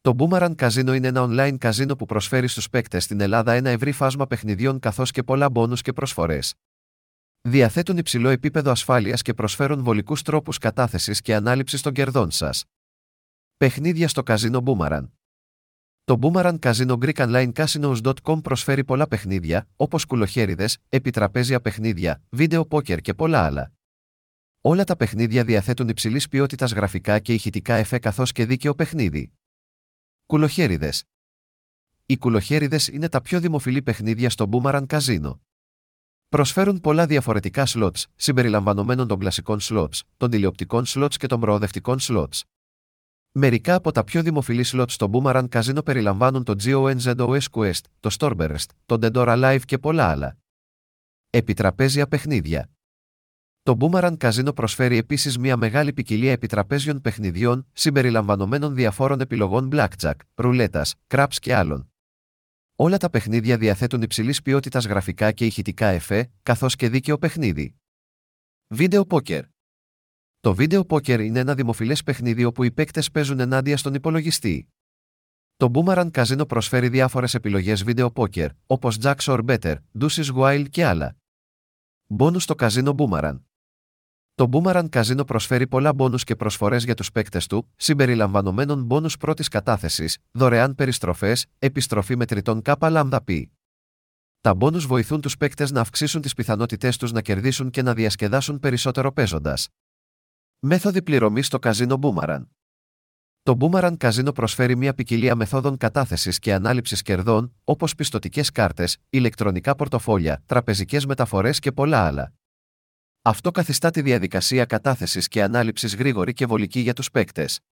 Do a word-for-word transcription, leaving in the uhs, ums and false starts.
Το Boomerang Casino είναι ένα online καζίνο που προσφέρει στους παίκτες στην Ελλάδα ένα ευρύ φάσμα παιχνιδιών καθώς και πολλά μπόνους και προσφορές. Διαθέτουν υψηλό επίπεδο ασφάλειας και προσφέρουν βολικούς τρόπους κατάθεσης και ανάληψης των κερδών σας. Παιχνίδια στο καζίνο Boomerang. Το Boomerang Casino Greek Online Casinos τελεία com προσφέρει πολλά παιχνίδια, όπως κουλοχέριδες, επιτραπέζια παιχνίδια, βίντεο πόκερ και πολλά άλλα. Όλα τα παιχνίδια διαθέτουν υψηλής ποιότητας γραφικά και ηχητικά εφέ καθώς και δίκαιο παιχνίδι. Κουλοχέριδες. Οι κουλοχέριδες είναι τα πιο δημοφιλή παιχνίδια στο Boomerang Casino. Προσφέρουν πολλά διαφορετικά slots, συμπεριλαμβανομένων των κλασικών slots, των τηλεοπτικών slots και των προοδευτικών slots. Μερικά από τα πιο δημοφιλή slots στο Boomerang Casino περιλαμβάνουν το GONZOS Quest, το Stormburst, το Dead or Alive και πολλά άλλα. Επιτραπέζια παιχνίδια. Το Boomerang Casino προσφέρει επίσης μια μεγάλη ποικιλία επιτραπέζιων παιχνιδιών, συμπεριλαμβανομένων διαφόρων επιλογών blackjack, ρουλέτας, craps και άλλων. Όλα τα παιχνίδια διαθέτουν υψηλής ποιότητας γραφικά και ηχητικά εφέ, καθώς και δίκαιο παιχνίδι. Βίντεο πόκερ. Το βίντεο πόκερ είναι ένα δημοφιλές παιχνίδι όπου οι παίκτες παίζουν ενάντια στον υπολογιστή. Το Boomerang Casino προσφέρει διάφορες επιλογές βίντεο πόκερ, όπως Jacks or Better, Deuces Wild και άλλα. Μπόνους στο καζίνο Boomerang. Το Boomerang Casino προσφέρει πολλά μπόνους και προσφορές για τους παίκτες του, συμπεριλαμβανομένων μπόνους πρώτης κατάθεσης, δωρεάν περιστροφές, επιστροφή μετρητών κάπα λάμδα πι. Τα μπόνους βοηθούν τους παίκτες να αυξήσουν τις πιθανότητές τους να κερδίσουν και να διασκεδάσουν περισσότερο παίζοντας. Μέθοδοι πληρωμής στο καζίνο Boomerang. Το Boomerang Casino προσφέρει μια ποικιλία μεθόδων κατάθεσης και ανάληψης κερδών, όπως πιστωτικές κάρτες, ηλεκτρονικά πορτοφόλια, τραπεζικές μεταφορές και πολλά άλλα. Αυτό καθιστά τη διαδικασία κατάθεσης και ανάληψης γρήγορη και βολική για τους παίκτες.